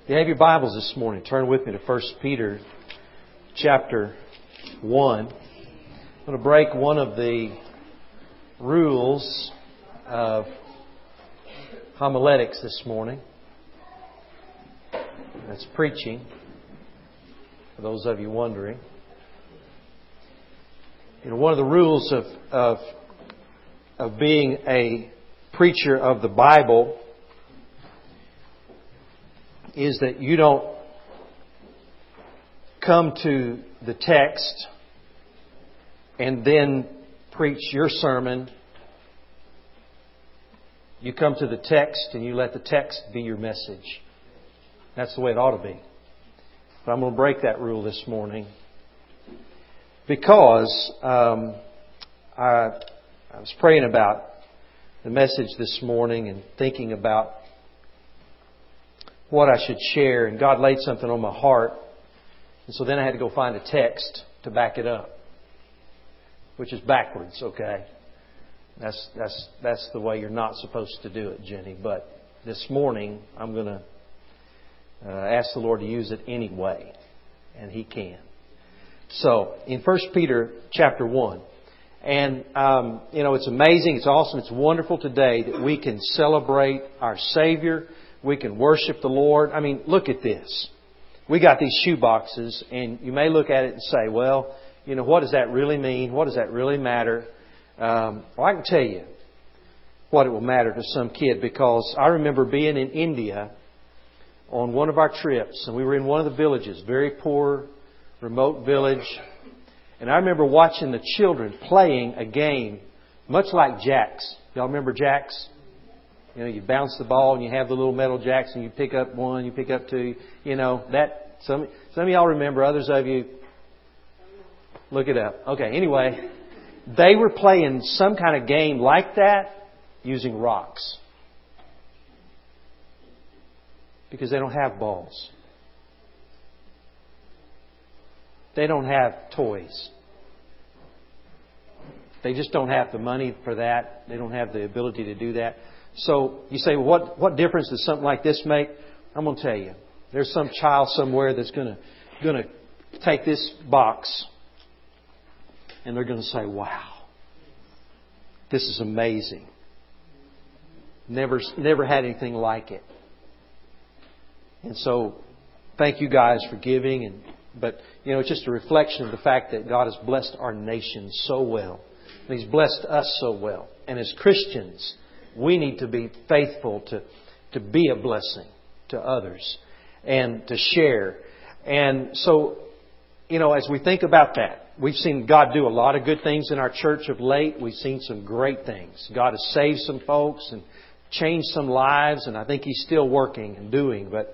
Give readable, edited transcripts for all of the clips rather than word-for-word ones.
You have your Bibles this morning. Turn with me to 1 Peter chapter 1. I'm going to break one of the rules of homiletics this morning. That's preaching, for those of you wondering. You know, one of the rules of being a preacher of the Bible is that you don't come to the text and then preach your sermon. You come to the text and you let the text be your message. That's the way it ought to be. But I'm going to break that rule this morning because I was praying about the message this morning and thinking about what I should share, and God laid something on my heart, and so then I had to go find a text to back it up, which is backwards. Okay, that's the way you're not supposed to do it, Jenny. But this morning I'm going to ask the Lord to use it anyway, and He can. So in 1 Peter chapter 1, and it's amazing, it's awesome, it's wonderful today that we can celebrate our Savior. We can worship the Lord. I mean, look at this. We got these shoe boxes, and you may look at it and say, well, what does that really mean? What does that really matter? Well, I can tell you what it will matter to some kid, because I remember being in India on one of our trips, and we were in one of the villages, very poor, remote village, and I remember watching the children playing a game much like jacks. Y'all remember jacks? You bounce the ball and you have the little metal jacks and you pick up one, you pick up two. Some of y'all remember, others of you look it up. Okay, anyway, they were playing some kind of game like that using rocks. Because they don't have balls. They don't have toys. They just don't have the money for that. They don't have the ability to do that. So you say, well, what difference does something like this make? I'm going to tell you. There's some child somewhere that's going to take this box and they're going to say, wow, this is amazing. Never had anything like it. And so thank you guys for giving. But it's just a reflection of the fact that God has blessed our nation so well. And He's blessed us so well. And as Christians, we need to be faithful to be a blessing to others and to share. And so, as we think about that, we've seen God do a lot of good things in our church of late. We've seen some great things. God has saved some folks and changed some lives, and I think He's still working and doing. But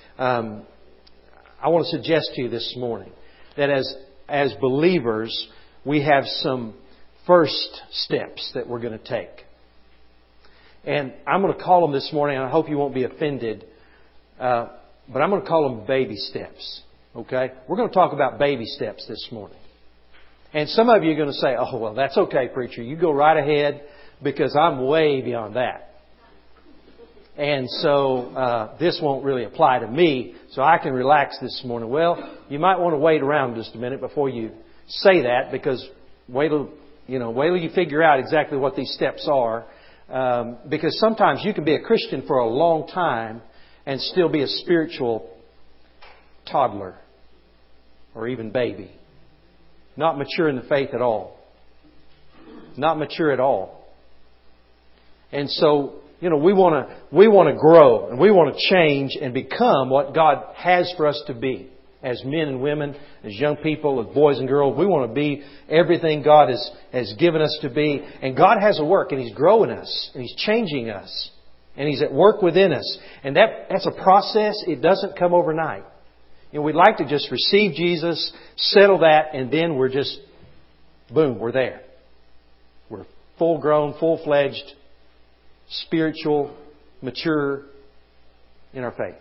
I want to suggest to you this morning that as believers, we have some first steps that we're going to take. And I'm going to call them this morning, and I hope you won't be offended, but I'm going to call them baby steps. Okay? We're going to talk about baby steps this morning. And some of you are going to say, oh, well, that's okay, preacher. You go right ahead, because I'm way beyond that. And so this won't really apply to me, so I can relax this morning. Well, you might want to wait around just a minute before you say that, because wait till you figure out exactly what these steps are. Because sometimes you can be a Christian for a long time and still be a spiritual toddler or even baby. Not mature in the faith at all. Not mature at all. And so, we want to grow and we want to change and become what God has for us to be. As men and women, as young people, as boys and girls, we want to be everything God has given us to be. And God has a work, and He's growing us, and He's changing us, and He's at work within us. And that's a process. It doesn't come overnight. We'd like to just receive Jesus, settle that, and then we're just, boom, we're there. We're full-grown, full-fledged, spiritual, mature in our faith.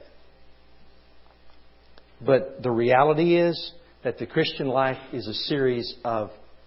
But the reality is that the Christian life is a series of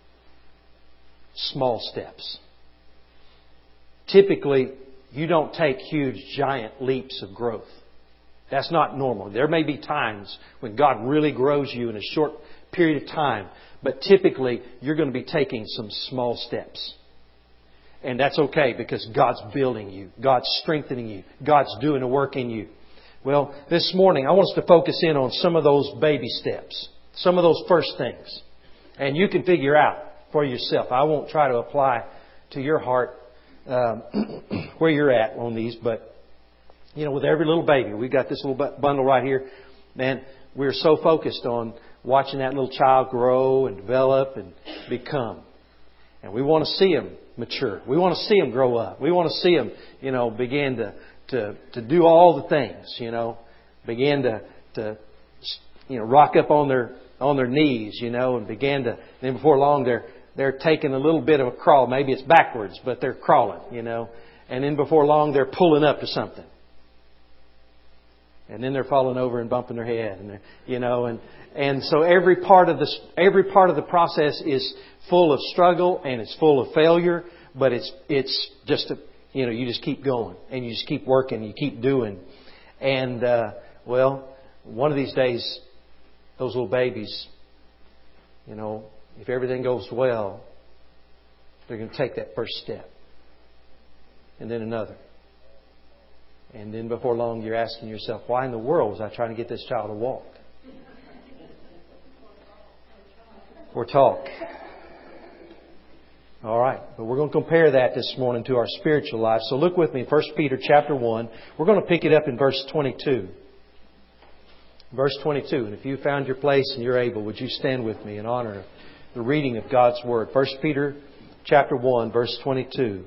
small steps. Typically, you don't take huge, giant leaps of growth. That's not normal. There may be times when God really grows you in a short period of time, but typically you're going to be taking some small steps. And that's okay because God's building you. God's strengthening you. God's doing a work in you. Well, this morning I want us to focus in on some of those baby steps. Some of those first things. And you can figure out for yourself. I won't try to apply to your heart where you're at on these, but with every little baby, we got this little bundle right here. Man, we're so focused on watching that little child grow and develop and become. And we want to see them mature. We want to see them grow up. We want to see them, begin to do all the things, begin to rock up on their knees, and begin to, then before long they're taking a little bit of a crawl. Maybe it's backwards, but they're crawling, and then before long they're pulling up to something. And then they're falling over and bumping their head, and so every part of the process is full of struggle and it's full of failure, but it's just you just keep going and you just keep working, you keep doing, and one of these days, those little babies, if everything goes well, they're going to take that first step, and then another. And then before long, you're asking yourself, why in the world was I trying to get this child to walk? Or talk. All right. But we're going to compare that this morning to our spiritual life. So look with me, 1 Peter chapter 1. We're going to pick it up in verse 22. Verse 22. And if you found your place and you're able, would you stand with me in honor of the reading of God's Word? 1 Peter chapter 1, verse 22.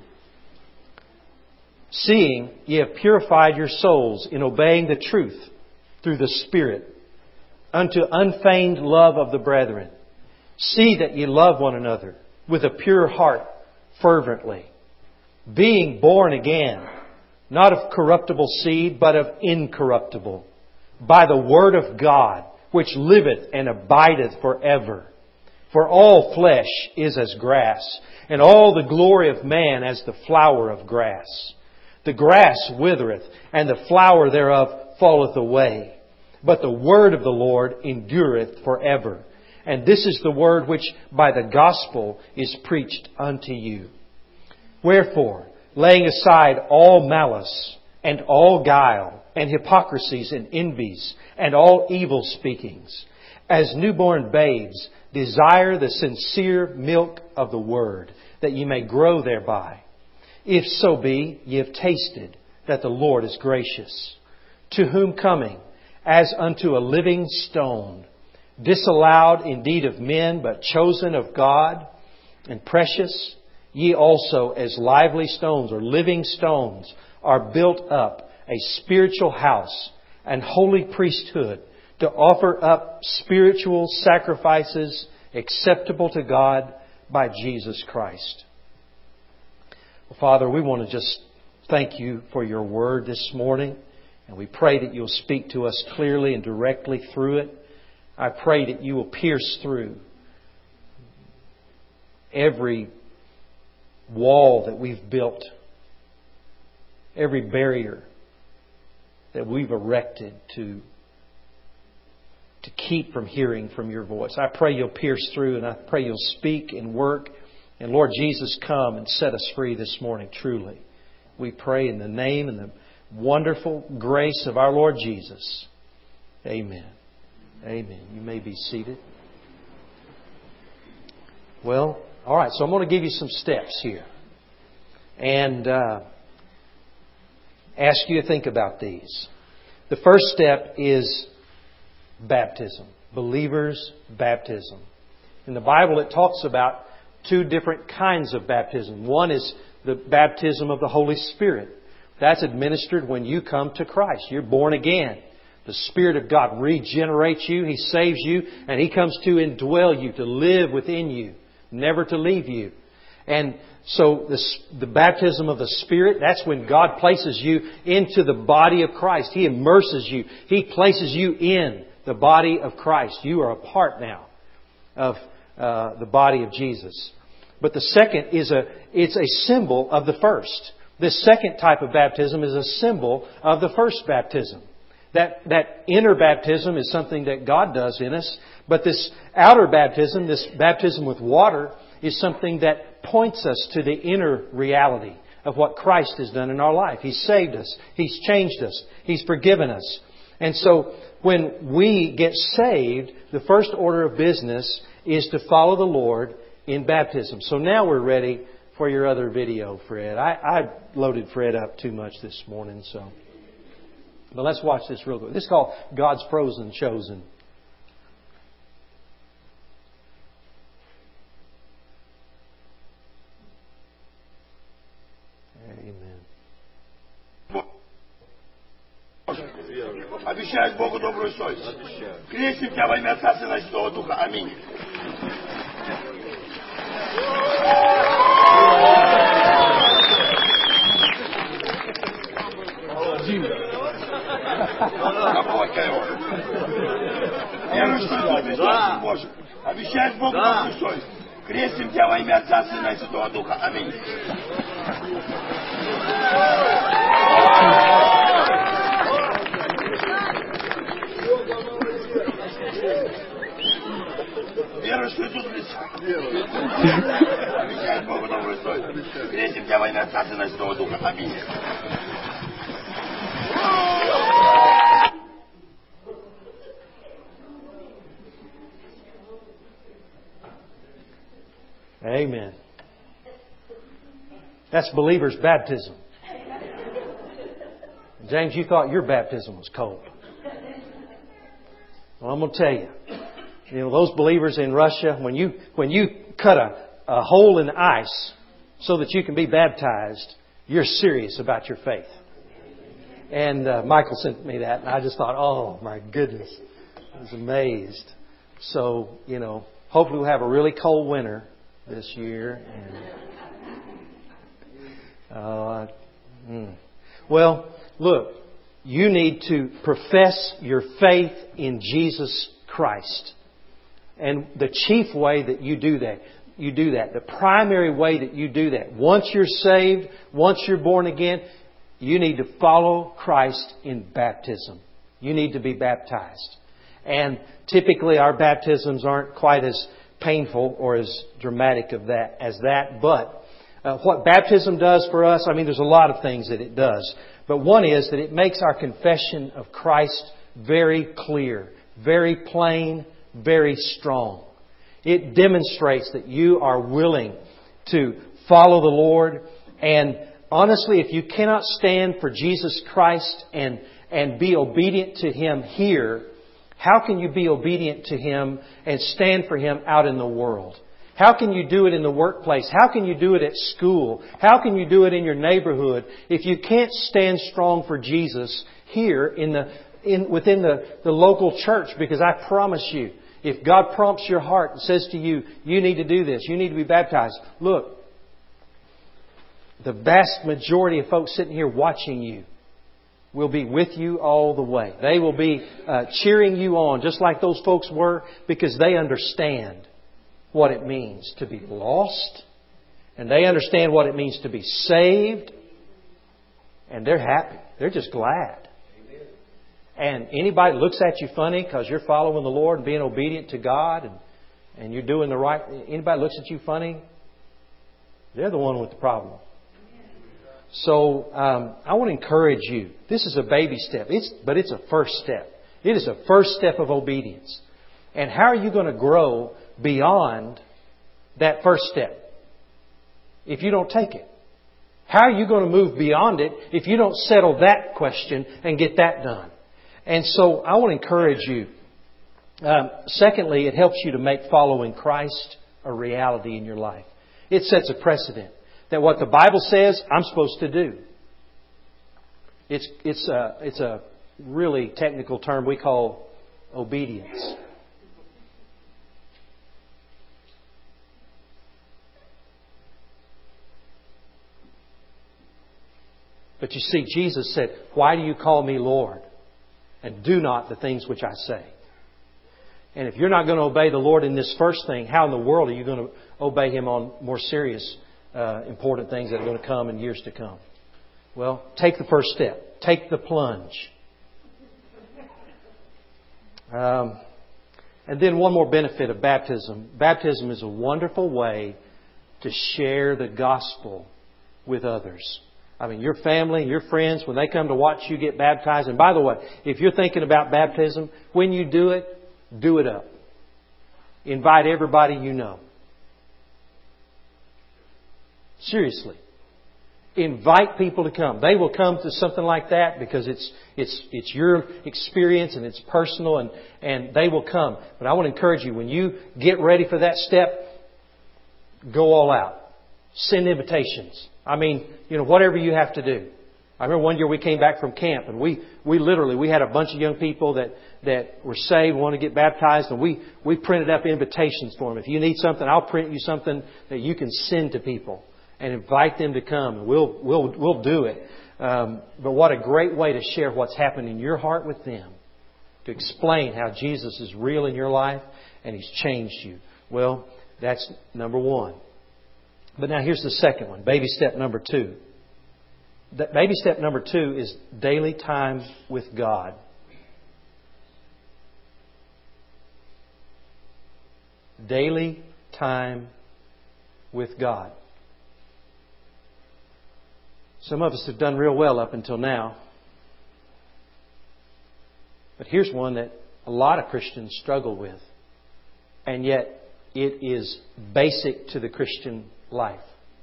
Seeing ye have purified your souls in obeying the truth through the Spirit unto unfeigned love of the brethren. See that ye love one another with a pure heart fervently, being born again, not of corruptible seed, but of incorruptible, by the word of God, which liveth and abideth forever. For all flesh is as grass, and all the glory of man as the flower of grass. The grass withereth, and the flower thereof falleth away. But the word of the Lord endureth forever. And this is the word which by the gospel is preached unto you. Wherefore, laying aside all malice, and all guile, and hypocrisies, and envies, and all evil speakings, as newborn babes, desire the sincere milk of the word, that ye may grow thereby. If so be ye have tasted that the Lord is gracious, to whom coming as unto a living stone, disallowed indeed of men, but chosen of God, and precious, ye also as lively stones or living stones are built up a spiritual house and holy priesthood to offer up spiritual sacrifices acceptable to God by Jesus Christ. Father, we want to just thank you for your word this morning. And we pray that you'll speak to us clearly and directly through it. I pray that you will pierce through every wall that we've built, every barrier that we've erected to keep from hearing from your voice. I pray you'll pierce through, and I pray you'll speak and work. And Lord Jesus, come and set us free this morning, truly. We pray in the name and the wonderful grace of our Lord Jesus. Amen. Amen. You may be seated. Well, all right, so I'm going to give you some steps here. And ask you to think about these. The first step is baptism. Believers' baptism. In the Bible, it talks about two different kinds of baptism. One is the baptism of the Holy Spirit. That's administered when you come to Christ. You're born again. The Spirit of God regenerates you. He saves you. And He comes to indwell you, to live within you, never to leave you. And so the baptism of the Spirit, that's when God places you into the body of Christ. He immerses you. He places you in the body of Christ. You are a part now of the body of Jesus. But the second it's a symbol of the first. This second type of baptism is a symbol of the first baptism. That inner baptism is something that God does in us. But this outer baptism, this baptism with water, is something that points us to the inner reality of what Christ has done in our life. He's saved us. He's changed us. He's forgiven us. And so when we get saved, the first order of business is to follow the Lord in baptism. So now we're ready for your other video, Fred. I loaded Fred up too much this morning, so. But let's watch this real quick. This is called God's Frozen Chosen. Amen. Обещаю Богу добрую совесть. Крестим тебя во имя Отца, Сына и Святого Духа. Аминь. Веруешь, что Иисус Христос Божий. Обещаешь Богу добрую совесть. Крестим тебя во имя Отца, Сына и Святого Духа. Аминь. Веруешь, что Иисус Христос. Обещаешь Богу добрую совесть. Крестим тебя во имя Отца, Сына и Святого Духа. Аминь. Amen. That's believer's baptism. James, you thought your baptism was cold. Well, I'm going to tell you. You know, those believers in Russia, when you cut a hole in the ice so that you can be baptized, you're serious about your faith. And Michael sent me that, and I just thought, oh, my goodness. I was amazed. So, you know, hopefully we'll have a really cold winter this year. Well, look, you need to profess your faith in Jesus Christ. And the chief way that you do that, the primary way that you do that, once you're saved, once you're born again, you need to follow Christ in baptism. You need to be baptized. And typically our baptisms aren't quite as painful or as dramatic as that. But what baptism does for us, I mean, there's a lot of things that it does. But one is that it makes our confession of Christ very clear, very plain, very strong. It demonstrates that you are willing to follow the Lord. And honestly, if you cannot stand for Jesus Christ and be obedient to Him here, how can you be obedient to Him and stand for Him out in the world? How can you do it in the workplace? How can you do it at school? How can you do it in your neighborhood if you can't stand strong for Jesus here within the local church? Because I promise you, if God prompts your heart and says to you, you need to do this, you need to be baptized. Look, the vast majority of folks sitting here watching you will be with you all the way. They will be cheering you on just like those folks were, because they understand what it means to be lost, and they understand what it means to be saved, and they're happy. They're just glad. And anybody that looks at you funny because you're following the Lord and being obedient to God and you're doing the right, anybody that looks at you funny, they're the one with the problem. So I want to encourage you. This is a baby step, but it's a first step. It is a first step of obedience. And how are you going to grow beyond that first step if you don't take it? How are you going to move beyond it if you don't settle that question and get that done? And so I want to encourage you. Secondly, it helps you to make following Christ a reality in your life. It sets a precedent that what the Bible says, I'm supposed to do. It's a really technical term we call obedience. But you see, Jesus said, "Why do you call me Lord? And do not the things which I say." And if you're not going to obey the Lord in this first thing, how in the world are you going to obey Him on more serious, important things that are going to come in years to come? Well, take the first step. Take the plunge. And then one more benefit of baptism. Baptism is a wonderful way to share the gospel with others. I mean, your family, your friends, when they come to watch you get baptized. And by the way, if you're thinking about baptism, when you do it up. Invite everybody you know. Seriously. Invite people to come. They will come to something like that because it's your experience and it's personal and they will come. But I want to encourage you, when you get ready for that step, go all out. Send invitations. I mean, whatever you have to do. I remember one year we came back from camp and we had a bunch of young people that were saved, wanted to get baptized, and we printed up invitations for them. If you need something, I'll print you something that you can send to people and invite them to come, and we'll do it. But what a great way to share what's happened in your heart with them, to explain how Jesus is real in your life and He's changed you. Well, that's number one. But now here's the second one, baby step number 2. Baby step number 2 is daily time with God. Daily time with God. Some of us have done real well up until now. But here's one that a lot of Christians struggle with. And yet it is basic to the Christian life.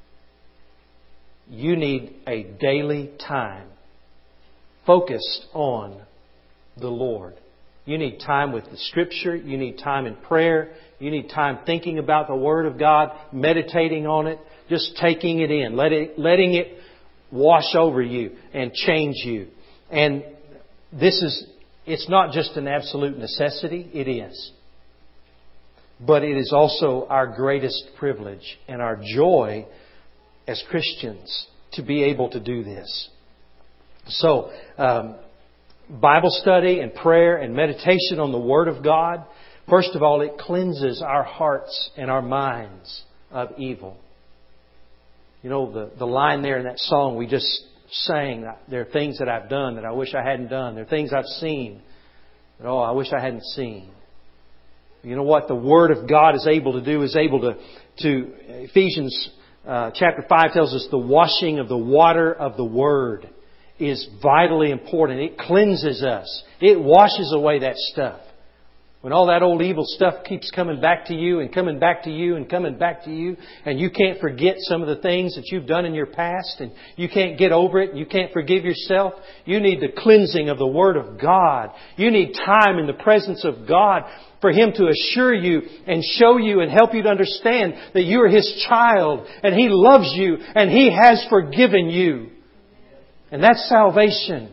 You need a daily time focused on the Lord. You need time with the Scripture. You need time in prayer. You need time thinking about the Word of God, meditating on it, just taking it in, letting it wash over you and change you. And it's not just an absolute necessity. It is. But it is also our greatest privilege and our joy as Christians to be able to do this. So, Bible study and prayer and meditation on the Word of God, first of all, it cleanses our hearts and our minds of evil. The line there in that song we just sang, there are things that I've done that I wish I hadn't done. There are things I've seen that, I wish I hadn't seen. You know what the Word of God is able to do? Is able to Ephesians chapter 5 tells us the washing of the water of the Word is vitally important. It cleanses us. It washes away that stuff. When all that old evil stuff keeps coming back to you and coming back to you and coming back to you, and you can't forget some of the things that you've done in your past, and you can't get over it, and you can't forgive yourself, you need the cleansing of the Word of God. You need time in the presence of God for Him to assure you and show you and help you to understand that you are His child and He loves you and He has forgiven you. And that's salvation.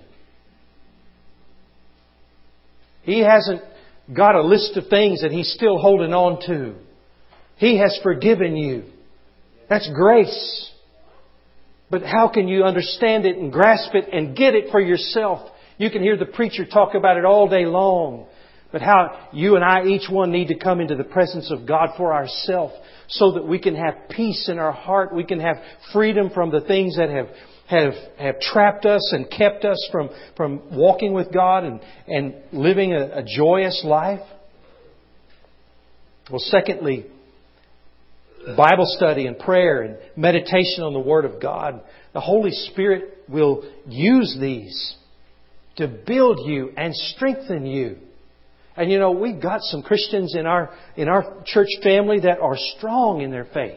He hasn't got a list of things that He's still holding on to. He has forgiven you. That's grace. But how can you understand it and grasp it and get it for yourself? You can hear the preacher talk about it all day long. But how you and I, each one, need to come into the presence of God for ourselves so that we can have peace in our heart. We can have freedom from the things that have trapped us and kept us from walking with God and living a joyous life. Well, secondly, Bible study and prayer and meditation on the Word of God. The Holy Spirit will use these to build you and strengthen you. And we've got some Christians in our church family that are strong in their faith.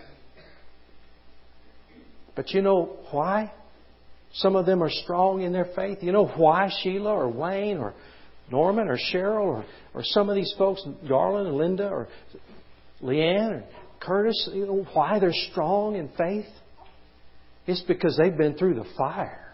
But you know why some of them are strong in their faith? You know why Sheila or Wayne or Norman or Cheryl or some of these folks, Garland and Linda or Leanne or Curtis, why they're strong in faith? It's because they've been through the fire.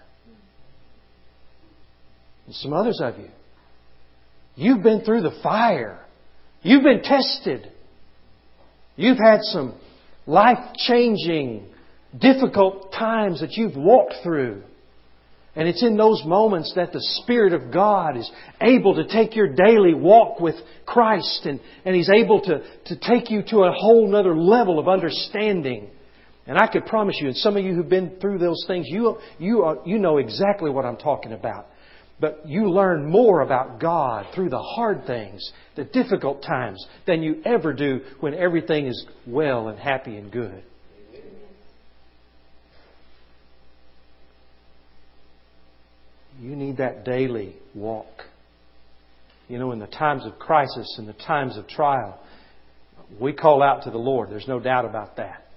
And some others of you, you've been through the fire. You've been tested. You've had some life-changing, difficult times that you've walked through. And it's in those moments that the Spirit of God is able to take your daily walk with Christ and He's able to take you to a whole nother level of understanding. And I could promise you, and some of you who've been through those things, you know exactly what I'm talking about. But you learn more about God through the hard things, the difficult times, than you ever do when everything is well and happy and good. You need that daily walk. You know, in the times of crisis, in the times of trial, we call out to the Lord. There's no doubt about that.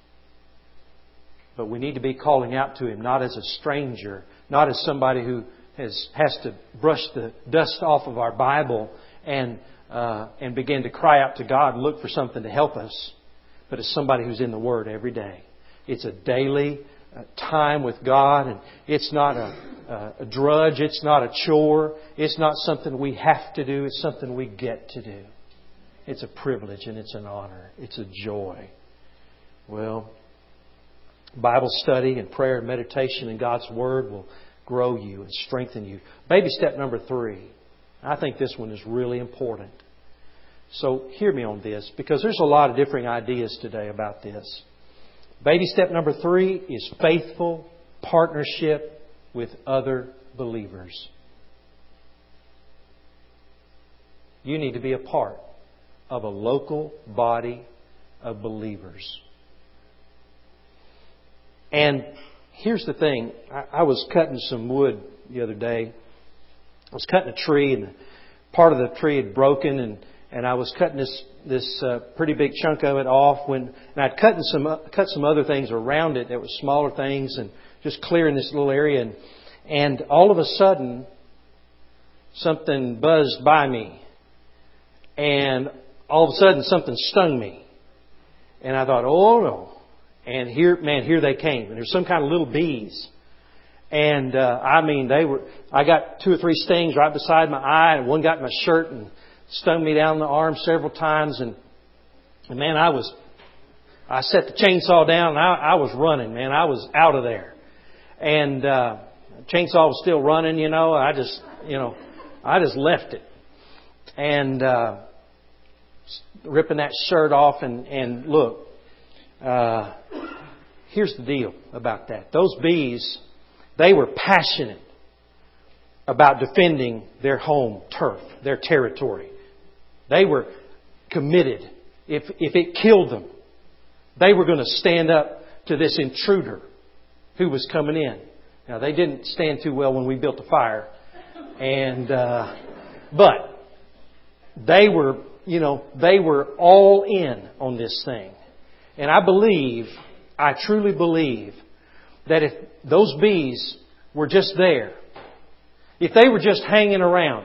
But we need to be calling out to Him not as a stranger, not as somebody who has to brush the dust off of our Bible and begin to cry out to God and look for something to help us, but as somebody who's in the Word every day. It's a daily time with God, and it's not a drudge, it's not a chore, it's not something we have to do, it's something we get to do. It's a privilege and it's an honor. It's a joy. Well, Bible study and prayer and meditation in God's Word will grow you and strengthen you. Baby step number 3. I think this one is really important. So hear me on this, because there's a lot of different ideas today about this. Baby step number 3 is faithful partnership with other believers. You need to be a part of a local body of believers. And here's the thing. I was cutting some wood the other day. I was cutting a tree, and part of the tree had broken, and I was cutting this pretty big chunk of it off. And I'd cut some other things around it that were smaller things, and just clearing this little area. And all of a sudden, something buzzed by me, and all of a sudden, something stung me. And I thought, oh no. And here they came. And there's some kind of little bees. And, I got 2 or 3 stings right beside my eye, and one got in my shirt and stung me down the arm several times. And man, I set the chainsaw down and I was running, man. I was out of there. And, chainsaw was still running, I just left it. And, ripping that shirt off and look, here's the deal about that. Those bees, they were passionate about defending their home turf, their territory. They were committed. If it killed them, they were going to stand up to this intruder who was coming in. Now, they didn't stand too well when we built the fire. But they were all in on this thing. And I truly believe that if those bees were just there, if they were just hanging around,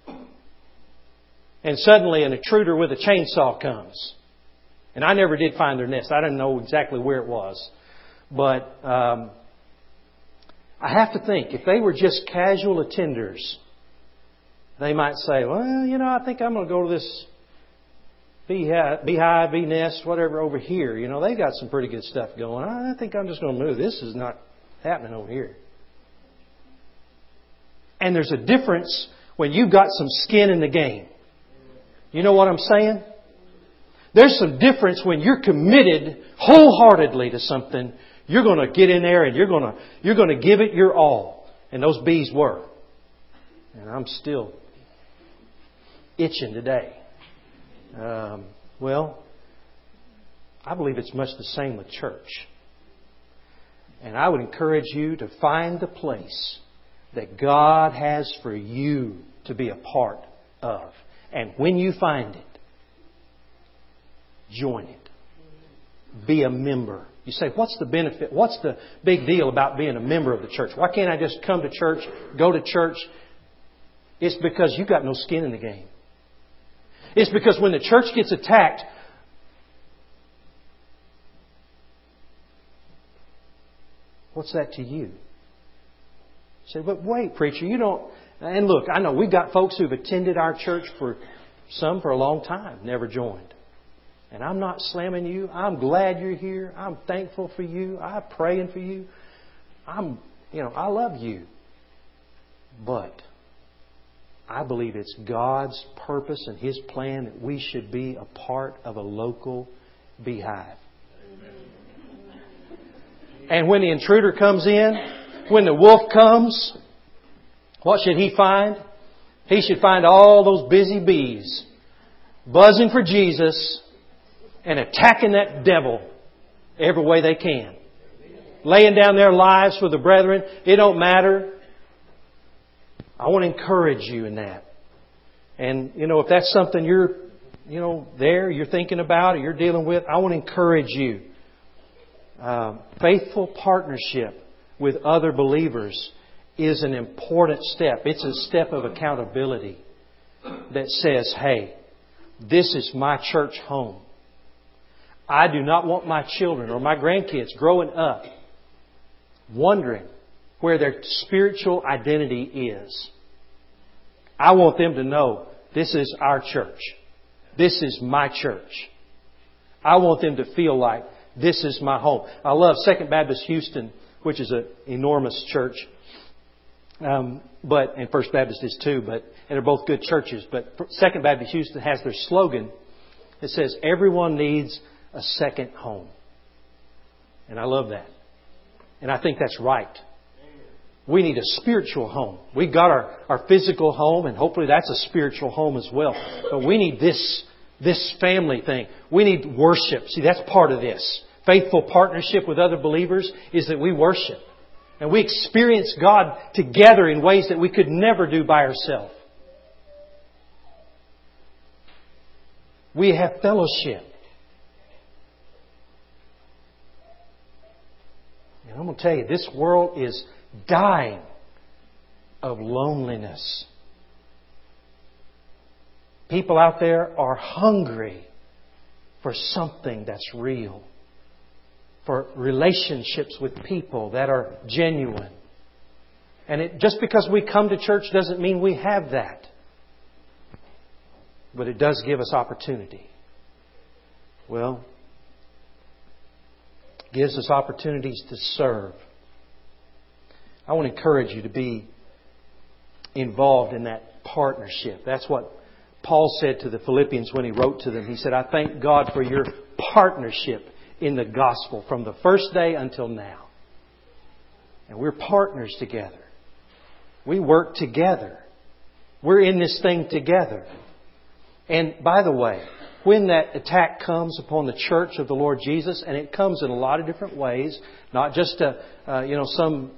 and suddenly an intruder with a chainsaw comes, and I never did find their nest. I didn't know exactly where it was. But I have to think, if they were just casual attenders, they might say, well, I think I'm going to go to this beehive, bee nest, whatever over here. They got some pretty good stuff going. I think I'm just going to move. This is not happening over here. And there's a difference when you've got some skin in the game. You know what I'm saying? There's some difference when you're committed wholeheartedly to something. You're going to get in there and you're going to give it your all. And those bees were. And I'm still itching today. Well, I believe it's much the same with church. And I would encourage you to find the place that God has for you to be a part of. And when you find it, join it. Be a member. You say, what's the benefit? What's the big deal about being a member of the church? Why can't I just come to church, go to church? It's because you've got no skin in the game. It's because when the church gets attacked, what's that to you? You say, but wait, preacher, you don't... And look, I know we've got folks who've attended our church for a long time, never joined. And I'm not slamming you. I'm glad you're here. I'm thankful for you. I'm praying for you. I love you. But I believe it's God's purpose and His plan that we should be a part of a local beehive. And when the intruder comes in, when the wolf comes, What should he find? He should find all those busy bees buzzing for Jesus and attacking that devil every way they can. Laying down their lives for the brethren. It don't matter. I want to encourage you in that. And, if that's something you're thinking about or you're dealing with, I want to encourage you. Faithful partnership with other believers is an important step. It's a step of accountability that says, hey, this is my church home. I do not want my children or my grandkids growing up wondering where their spiritual identity is. I want them to know this is our church. This is my church. I want them to feel like this is my home. I love Second Baptist Houston, which is an enormous church. And First Baptist is too, and they're both good churches. But Second Baptist Houston has their slogan. It says, everyone needs a second home. And I love that. And I think that's right. We need a spiritual home. We've got our physical home, and hopefully that's a spiritual home as well. But we need this family thing. We need worship. See, that's part of this. Faithful partnership with other believers is that we worship. And we experience God together in ways that we could never do by ourselves. We have fellowship. And I'm going to tell you, this world is dying of loneliness. People out there are hungry for something that's real. For relationships with people that are genuine. And just because we come to church doesn't mean we have that. But it does give us opportunity. Well, it gives us opportunities to serve. I want to encourage you to be involved in that partnership. That's what Paul said to the Philippians when he wrote to them. He said, I thank God for your partnership in the gospel from the first day until now. And we're partners together. We work together. We're in this thing together. And by the way, when that attack comes upon the church of the Lord Jesus, and it comes in a lot of different ways, not just some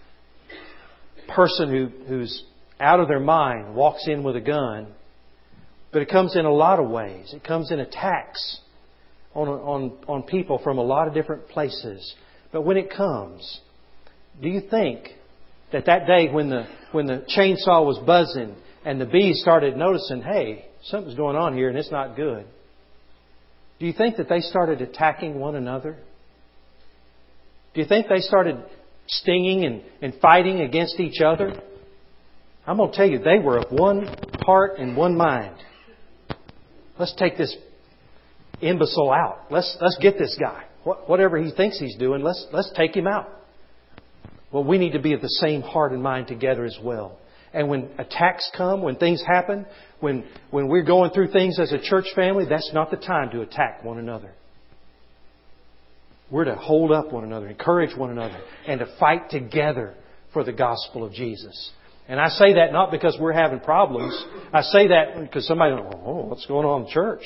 person who's out of their mind walks in with a gun, but it comes in a lot of ways. It comes in attacks on people from a lot of different places. But when it comes, do you think that day when the chainsaw was buzzing and the bees started noticing, hey, something's going on here and it's not good, do you think that they started attacking one another? Do you think they started stinging and fighting against each other? I'm going to tell you, they were of one heart and one mind. Let's take this imbecile out. Let's get this guy. Whatever he thinks he's doing, let's take him out. Well, we need to be of the same heart and mind together as well. And when attacks come, when things happen, when we're going through things as a church family, that's not the time to attack one another. We're to hold up one another, encourage one another, and to fight together for the gospel of Jesus. And I say that not because we're having problems. I say that because somebody goes, oh, what's going on in church?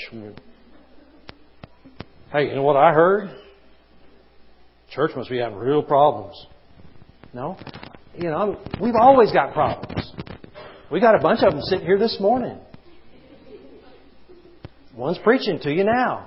Hey, you know what I heard? Church must be having real problems. No. We've always got problems. We got a bunch of them sitting here this morning. One's preaching to you now.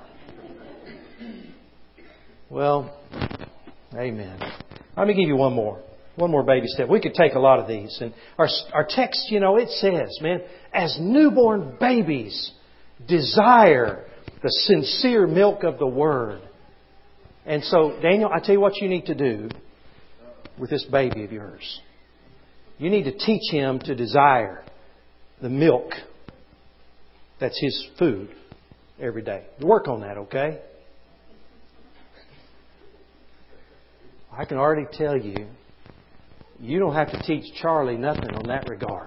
Well, amen. Let me give you one more baby step. We could take a lot of these. And our text, it says, man, as newborn babies desire the sincere milk of the Word. And so, Daniel, I tell you what you need to do with this baby of yours. You need to teach him to desire the milk that's his food every day. Work on that, okay? I can already tell you, you don't have to teach Charlie nothing on that regard.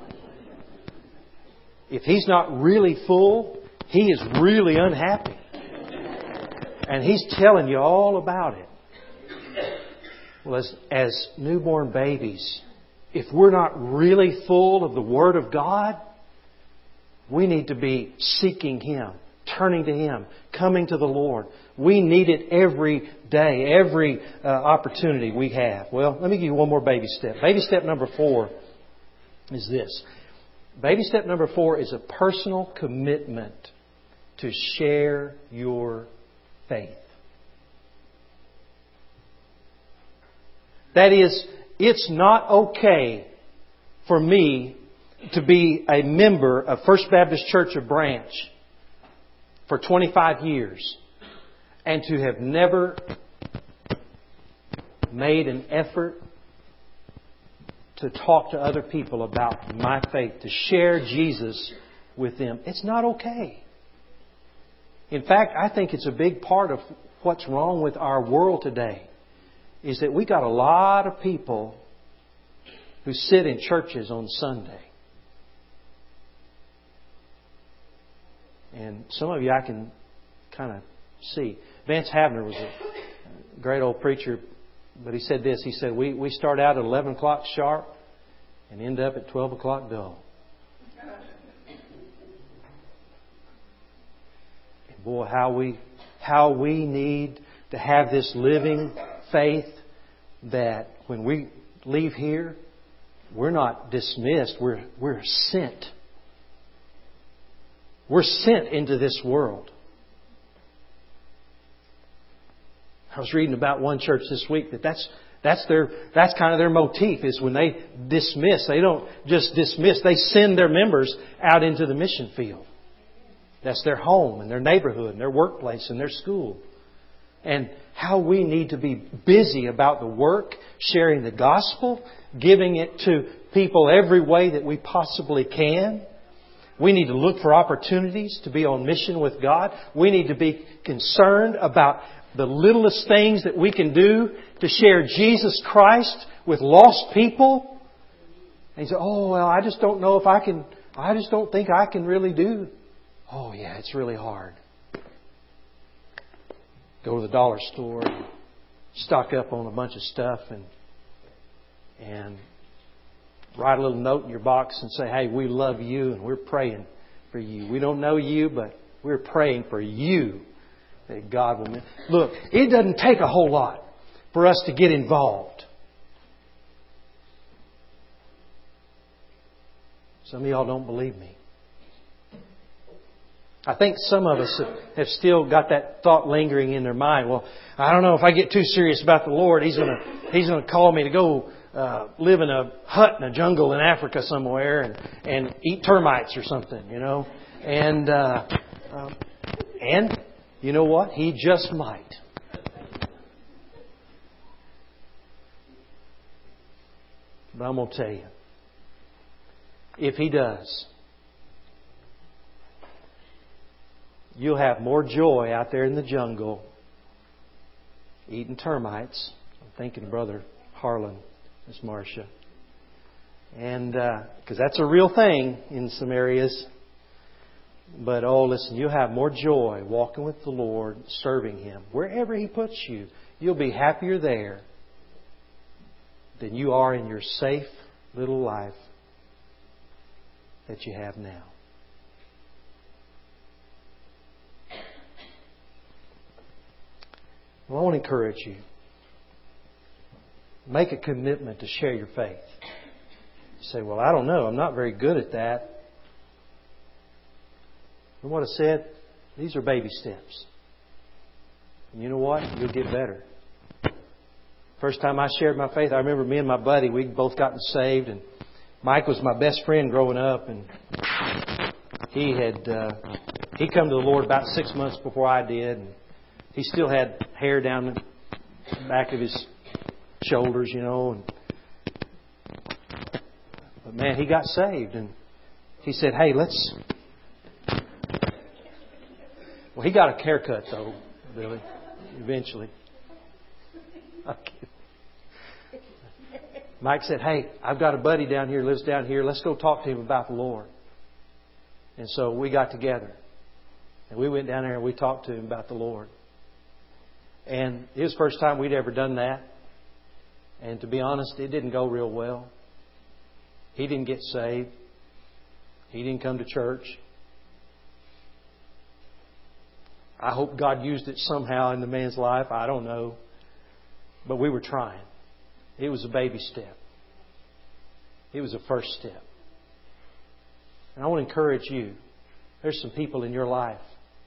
If he's not really full, he is really unhappy. And he's telling you all about it. Well, as newborn babies if we're not really full of the Word of God, we need to be seeking Him, turning to Him, coming to the Lord. We need it every day, every opportunity we have. Well, let me give you one more baby step. Baby step number 4 is this. Baby step number 4 is a personal commitment to share your faith. That is, it's not okay for me to be a member of First Baptist Church of Branch for 25 years and to have never made an effort to talk to other people about my faith, to share Jesus with them. It's not okay. In fact, I think it's a big part of what's wrong with our world today, is that we got a lot of people who sit in churches on Sunday. And some of you I can kind of see. Vance Havner was a great old preacher, but he said this. He said, we start out at 11 o'clock sharp and end up at 12 o'clock dull. And boy, how we need to have this living faith that when we leave here, we're not dismissed. We're sent. We're sent into this world. I was reading about one church this week that's kind of their motif, is when they dismiss, they don't just dismiss, they send their members out into the mission field. That's their home and their neighborhood and their workplace and their school. And how we need to be busy about the work, sharing the gospel, giving it to people every way that we possibly can. We need to look for opportunities to be on mission with God. We need to be concerned about the littlest things that we can do to share Jesus Christ with lost people. And you say, oh, well, I just don't know if I can, I just don't think I can really do. Oh, yeah, it's really hard. Go to the dollar store and stock up on a bunch of stuff and write a little note in your box and say, hey, we love you and we're praying for you. We don't know you, but we're praying for you that God will... Look, it doesn't take a whole lot for us to get involved. Some of y'all don't believe me. I think some of us have still got that thought lingering in their mind. Well, I don't know, if I get too serious about the Lord, He's going to call me to go live in a hut in a jungle in Africa somewhere and eat termites or something, you know. And you know what? He just might. But I'm going to tell you, if He does, you'll have more joy out there in the jungle eating termites. I'm thinking of Brother Harlan, Miss Marcia. And because that's a real thing in some areas. But listen, you'll have more joy walking with the Lord, serving Him. Wherever He puts you, you'll be happier there than you are in your safe little life that you have now. Well, I want to encourage you. Make a commitment to share your faith. You say, well, I don't know. I'm not very good at that. And what I said, these are baby steps. And you know what? You'll get better. First time I shared my faith, I remember me and my buddy, we'd both gotten saved. And Mike was my best friend growing up. And he come to the Lord about 6 months before I did. And he still had hair down the back of his shoulders, you know. But man, he got saved. And he said, hey, let's... Well, he got a haircut, though, Billy, eventually. Mike said, hey, I've got a buddy down here, lives down here. Let's go talk to him about the Lord. And so we got together. And we went down there and we talked to him about the Lord. And it was the first time we'd ever done that. And to be honest, it didn't go real well. He didn't get saved. He didn't come to church. I hope God used it somehow in the man's life. I don't know. But we were trying. It was a baby step. It was a first step. And I want to encourage you. There's some people in your life.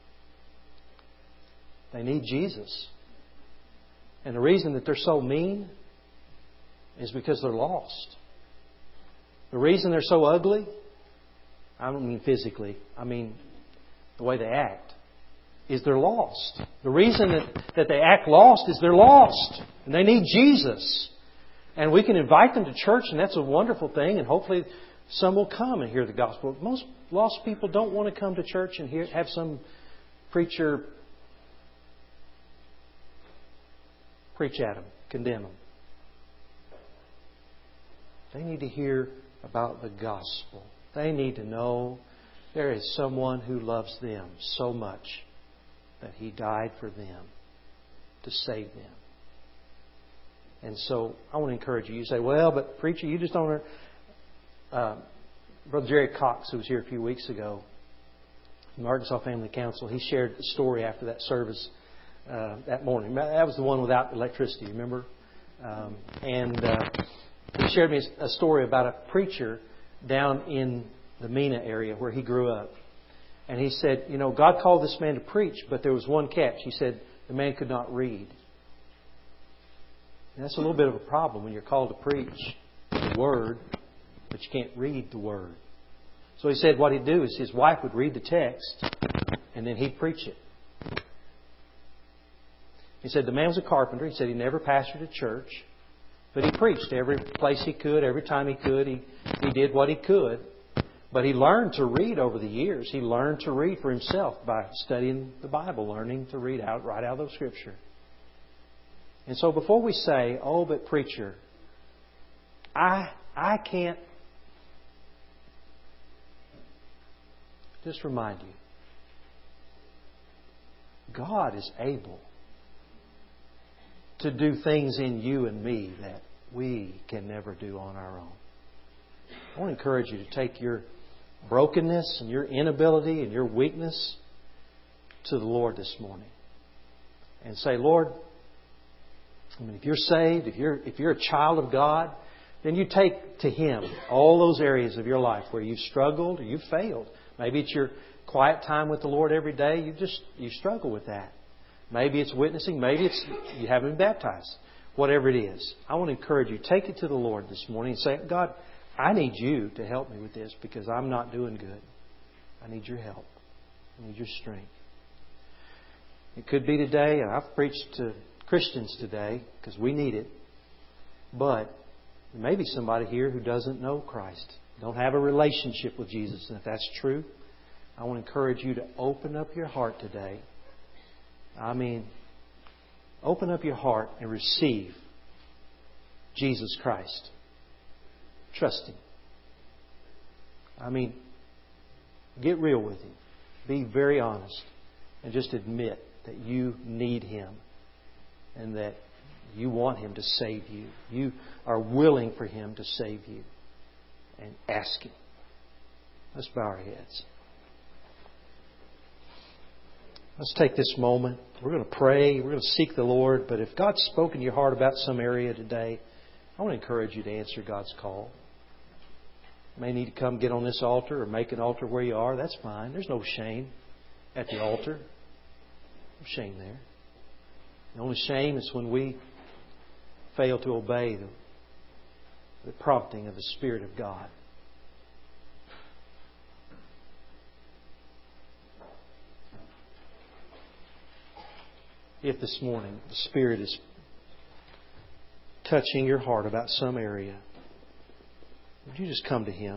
They need Jesus. And the reason that they're so mean is because they're lost. The reason they're so ugly, I don't mean physically, I mean the way they act, is they're lost. The reason that they act lost is they're lost. And they need Jesus. And we can invite them to church, and that's a wonderful thing, and hopefully some will come and hear the gospel. Most lost people don't want to come to church and have some preacher preach at them, condemn them. They need to hear about the gospel. They need to know there is someone who loves them so much that He died for them to save them. And so I want to encourage you. You say, well, but preacher, you just don't... Brother Jerry Cox, who was here a few weeks ago from the Arkansas Family Council, he shared the story after that service that morning. That was the one without electricity, remember? He shared me a story about a preacher down in the Mena area where he grew up. And he said, God called this man to preach, but there was one catch. He said the man could not read. And that's a little bit of a problem when you're called to preach the Word, but you can't read the Word. So he said what he'd do is his wife would read the text, and then he'd preach it. He said the man was a carpenter. He said he never pastored a church, but he preached every place he could, every time he could. He did what he could. But he learned to read over the years. He learned to read for himself by studying the Bible, learning to read right out of the Scripture. And so before we say, oh, but preacher, I can't, just remind you, God is able to do things in you and me that we can never do on our own. I want to encourage you to take your brokenness and your inability and your weakness to the Lord this morning. And say, Lord, if you're saved, if you're a child of God, then you take to Him all those areas of your life where you've struggled or you've failed. Maybe it's your quiet time with the Lord every day. You struggle with that. Maybe it's witnessing. Maybe it's you haven't been baptized. Whatever it is. I want to encourage you. Take it to the Lord this morning and say, God, I need You to help me with this because I'm not doing good. I need Your help. I need Your strength. It could be today, and I've preached to Christians today because we need it. But there may be somebody here who doesn't know Christ, don't have a relationship with Jesus. And if that's true, I want to encourage you to open up your heart today. Open up your heart and receive Jesus Christ. Trust Him. Get real with Him. Be very honest. And just admit that you need Him. And that you want Him to save you. You are willing for Him to save you. And ask Him. Let's bow our heads. Let's take this moment. We're going to pray. We're going to seek the Lord. But if God's spoken to your heart about some area today, I want to encourage you to answer God's call. You may need to come get on this altar or make an altar where you are. That's fine. There's no shame at the altar. No shame there. The only shame is when we fail to obey the prompting of the Spirit of God. If this morning the Spirit is touching your heart about some area, would you just come to Him?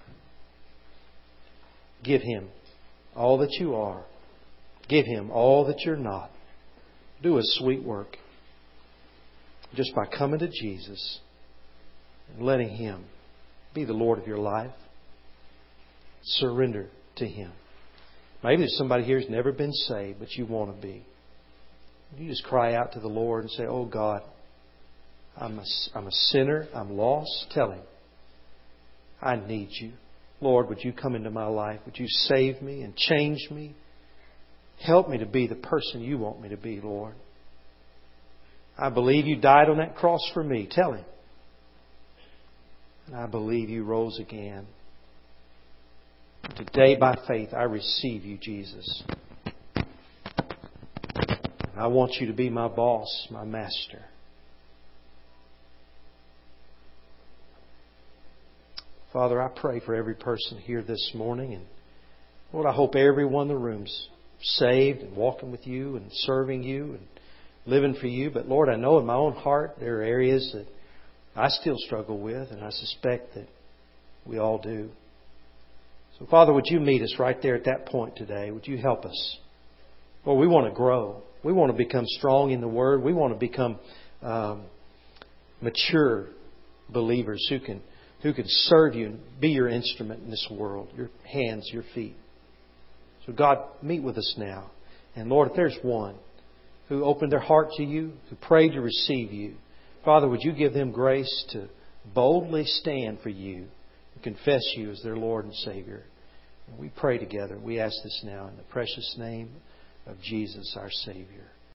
Give Him all that you are. Give Him all that you're not. Do a sweet work just by coming to Jesus and letting Him be the Lord of your life. Surrender to Him. Maybe there's somebody here who's never been saved, but you want to be. You just cry out to the Lord and say, oh God, I'm a sinner. I'm lost. Tell Him, I need You. Lord, would You come into my life? Would You save me and change me? Help me to be the person You want me to be, Lord. I believe You died on that cross for me. Tell Him. And I believe You rose again. Today, by faith, I receive You, Jesus. I want You to be my boss, my master. Father, I pray for every person here this morning. And Lord, I hope everyone in the room's saved and walking with You and serving You and living for You. But Lord, I know in my own heart there are areas that I still struggle with, and I suspect that we all do. So Father, would You meet us right there at that point today? Would You help us? Lord, we want to grow. We want to become strong in the Word. We want to become mature believers who can serve You and be Your instrument in this world, Your hands, Your feet. So God, meet with us now. And Lord, if there's one who opened their heart to You, who prayed to receive You, Father, would You give them grace to boldly stand for You and confess You as their Lord and Savior. And we pray together. We ask this now in the precious name of Jesus, our Savior.